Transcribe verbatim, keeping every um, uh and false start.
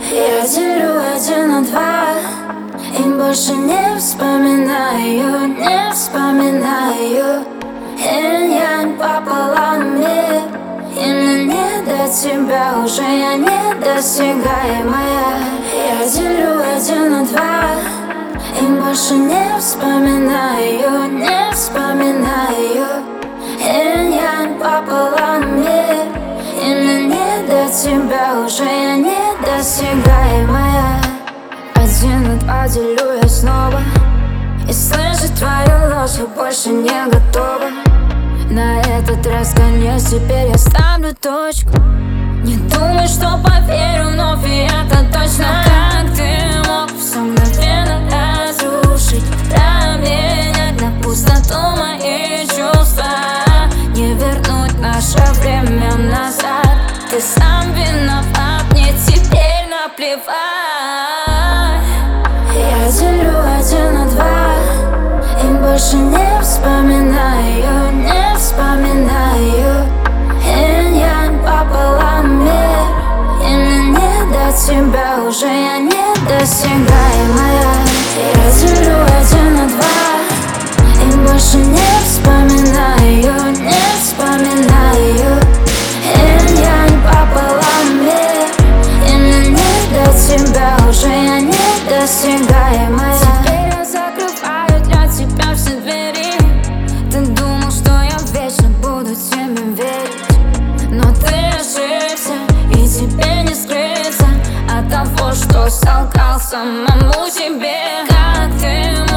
Я делю один на два и больше не вспоминаю, не вспоминаю. Инь-янь пополам мир, и мне не до тебя уже, я недосягаемая. Я делю один на два и больше не вспоминаю, не вспоминаю. Инь-янь пополам мир, и мне не до тебя уже, я недосягаемая. Один на два делю я снова, и слышать твою ложь я больше не готова. На этот раз конец, теперь я ставлю точку. Не думай, что поверю вновь, и это точно. Как ты мог все мгновенно разрушить, променять на пустоту мои чувства, не вернуть наше время назад. Ты сам виноват, мне теперь наплевать. Я делю один на два и больше не вспоминаю, не вспоминаю. Инь-янь пополам мир, и мне не до тебя уже, я недосягаемая. Я делю один на два и больше не вспоминаю, не вспоминаю. Инь-янь пополам мир, и мне не до тебя уже, я недосягаемая. Теперь я закрываю для тебя все двери. Ты думал, что я вечно буду тебе верить, но ты ошибся, и тебе не скрыться от того, что солгал самому себе. Как ты